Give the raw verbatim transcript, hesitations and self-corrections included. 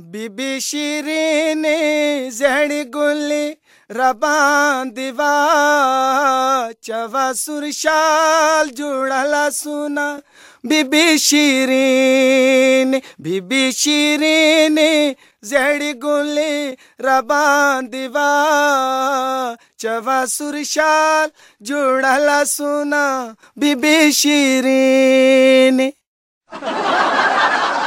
बीबी शीरीन जहड़ी गुली रबान दिवा चवा सुरशाल जुड़ला सुना बीबी शीरीन बीबी शीरीन जहड़ी गुली रबान दिवा चवा सुरशाल जुड़ला सुना बीबी शीरीन।